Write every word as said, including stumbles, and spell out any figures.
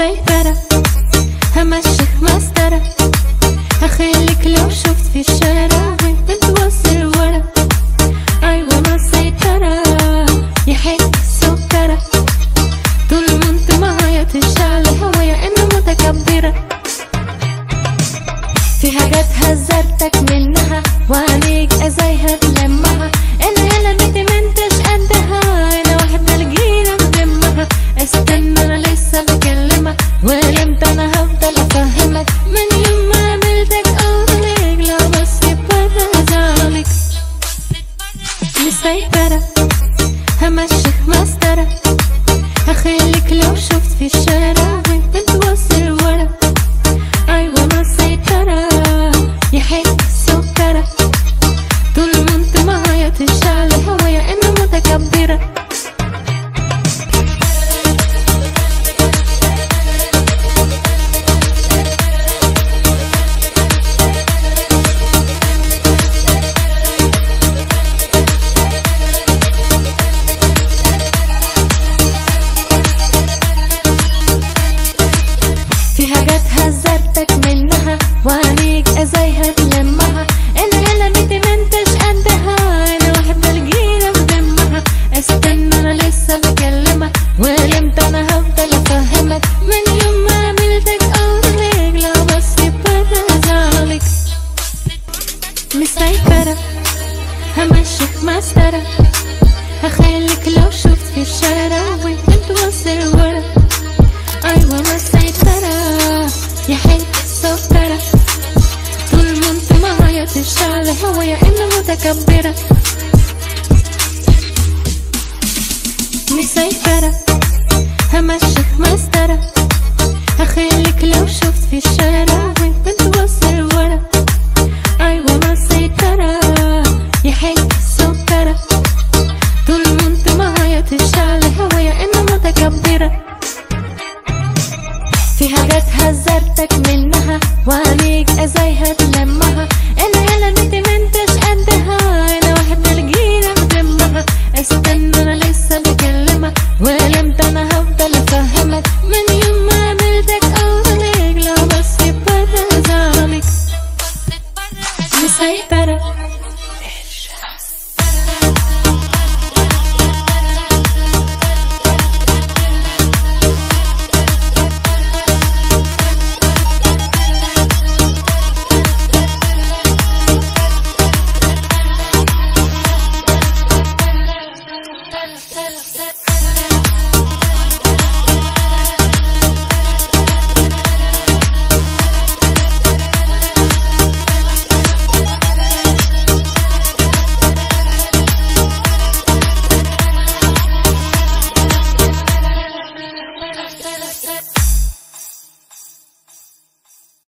مسيطرة همشيك مسطرة، هخليك لو شفت في الشارع وانت بتوصل ورا. ايوه مسيطرة يا حته السكرة، طول ما انت معايا تشعل هوايا انا متكبرة. في حاجات حذرتك منها وعليك ازايها تلمها، انا يلا بنتي منتش قدها، انا واحدة الجيرة مهمها. استنى انا لسه بكلمك ولمتى انا هفضل افهمك، من يوم ما قابلتك قولك لو بس برا زعلك. مسيطرة همشيك مسطرة، هخليك لو شفت في الشارع وانت بتوصل ورا. ايوه مسيطرة يا حته السكرة، طول ما انت معايا تشعل هوايا انا متكبرة. في حاجات حذرتك منها وعليك ازايها تلمها، انا يلا بنتي منتش قدها، انا واحدة الجيرة بدمها. استنى انا لسه بكلمك ولمتى انا هفضل افهمك، من يوم ما قابلتك قولك لو بس برا زعلك. مسيطرة همشيك مسطرة، هخليك لو شفت في الشارع وانت بتوصل ورا. ايوه مسيطرة يا حته السكرة، طول ما انت معايا تشعل هوايا انا متكبرة. مسيطرة همشيك مسطرة، هخليك لو شفت في الشارع وانت بتوصل ورا. ايوه مسيطرة يا حته السكرة، طول ما انت معايا تشعل هوايا انا متكبرة. في حاجات حذرتك منها وعليك ازايها تلمها،